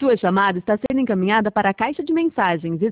Sua chamada está sendo encaminhada para a caixa de mensagens.